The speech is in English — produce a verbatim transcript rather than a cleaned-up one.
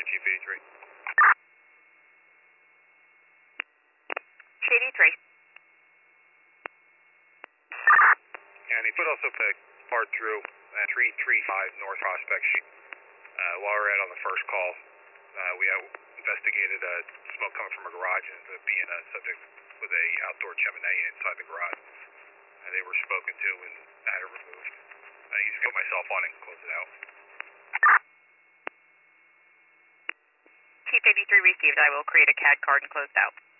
Chief eighty-three. eighty-three. And he put also pick part through at three three five North Prospect Street. Uh, while we were out on the first call, uh, we uh, investigated uh, smoke coming from a garage and uh, being a subject with a outdoor chimney inside the garage. Uh, they were spoken to and had it removed. I used to get myself on and close it out. Chief eighty-three received. I will create a C A D card and close it out.